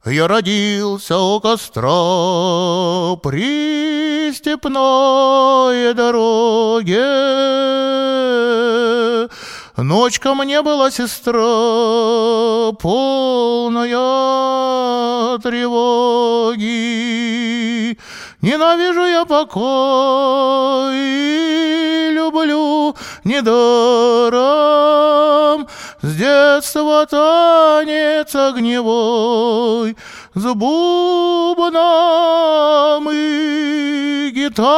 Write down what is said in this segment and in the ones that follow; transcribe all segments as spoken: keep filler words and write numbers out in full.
Я родился у костра при степной дороге. Ночка мне была сестра, полная тревоги. Ненавижу я покой и люблю недаром с детства танец огневой, с бубном и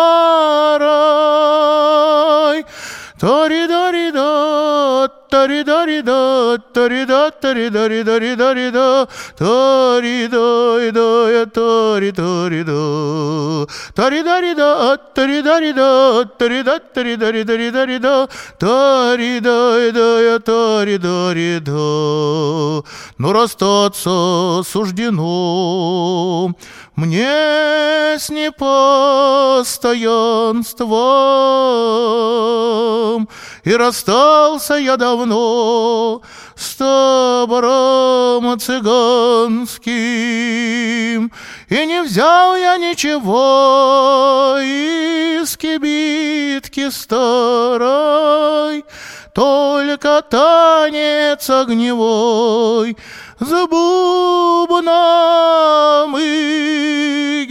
гитарой. Тари-дари-да, тари-дари-да, тари-да, тари-дари-дари-дари-да, тари-дай-дай, тари-тари-да, тари-дари-да, тари-дари-да, тари-да, тари-дари-дари-дари-да, тари-дай-дай, тари-дари-да. Но расстаться суждено мне с непостоянством, и расстался я давно с табором цыганским, и не взял я ничего из кибитки старой, только танец огневой с бубном и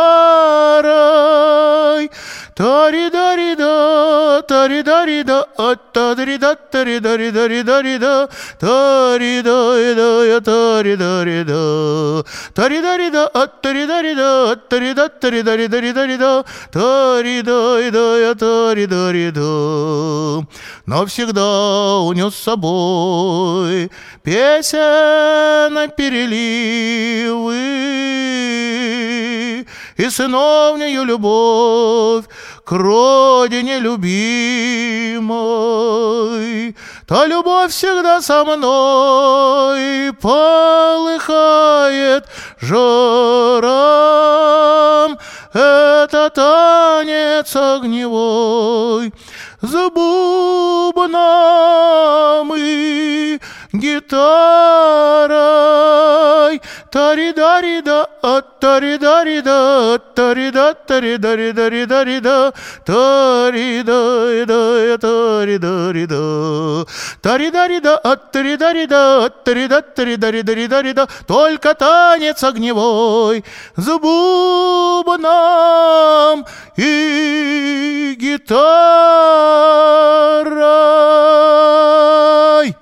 гитарой. Тари-дари-да, тари-дари-да, ат-тари-да, тари-дари-дари-дари-да, тари-дай-дай, тари-дари-да, тари-дари-да, ат-тари-дари-да, ат-тари-да, тари-дари-дари-дари-да, тари-дай-дай, тари-дари-да. Навсегда унес с собой песен переливы и сыновнюю любовь к родине любимой. Та любовь всегда со мной полыхает жаром. Это танец огневой с бубном и гитарой. Тари-дари-да, ат-тари-дари-да, ат-тари-да, тари-дари-дари-дари-да, тари-дай-дай, тари-дари-да, тари-дари-да, ат-тари-дари-да, ат-тари-да, тари-дари-дари-дари-да. Только танец огневой с бубном и гитарой.